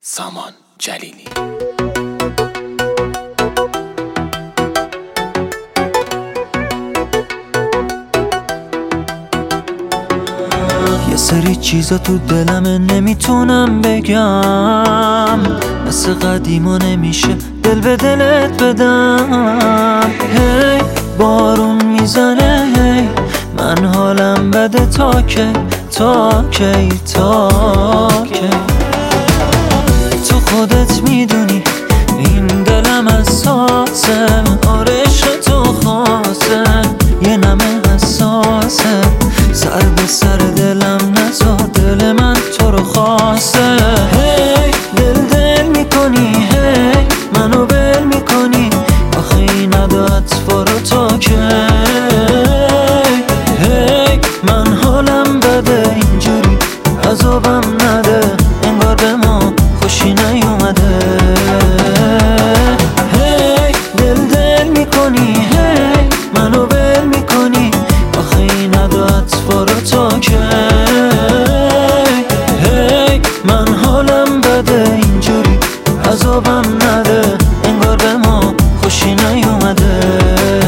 سامان جلیلی. یه سری چیزا تو دلمه نمیتونم بگم، مثل قدیما نمیشه دل به دلت بدم. هی بارون میزنه، هی من حالم بده، تا کی تا کی تا کی. تو خودت میدونی این دلم حساسه، آره عشق تو خاصه، یه نمه حساسه. سر به سر دلم نذار، دل من تو رو خواسته. هی دل میکنی، هی منو بل میکنی، آخه این عدت فارو تا کی. هی من حالم بده، اینجوری عذابم نده، انگار به ما خوشی نیومده. هی دل میکنی، هی منو بل میکنی، آخه این عدت فارو تا کی. هی من حالم بده، اینجوری عذابم نده، انگار به ما خوشی نیومده.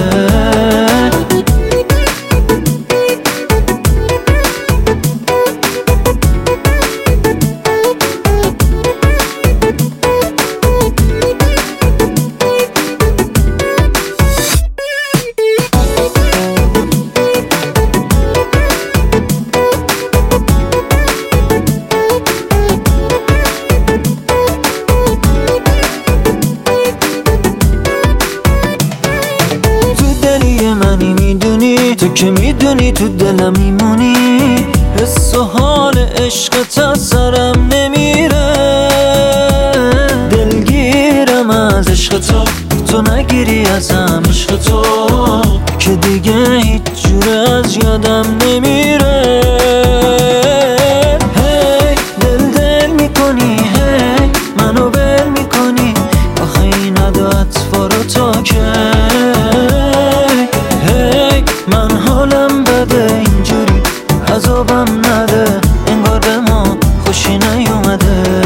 تو که میدونی تو دلم میمونی، حس و حال عشقت از سرم نمیره. دلگیرم از عشق تو، تو نگیری ازم عشق تو، که دیگه هیچ جوره از یادم نمیره. هی دل میکنی، هی منو بل میکنی، آخه این عدت فارو تا کی. من حالم بده، اینجوری عذابم نده، انگار به ما خوشی نیومده.